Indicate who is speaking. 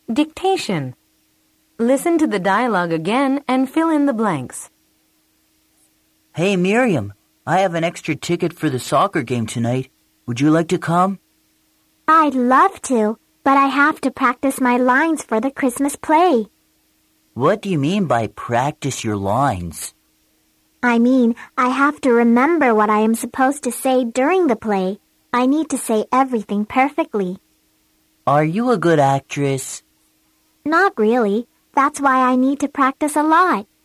Speaker 1: Dictation. Listen to the dialogue again and fill in the blanks.
Speaker 2: Hey, Miriam, I have an extra ticket for the soccer game tonight. Would you like to come?
Speaker 3: I'd love to, but I have to practice my lines for the Christmas play.
Speaker 2: What do you mean by practice your lines?
Speaker 3: I mean, I have to remember what I am supposed to say during the play. I need to say everything perfectly.
Speaker 2: Are you a good actress?
Speaker 3: Not really. That's why I need to practice a lot.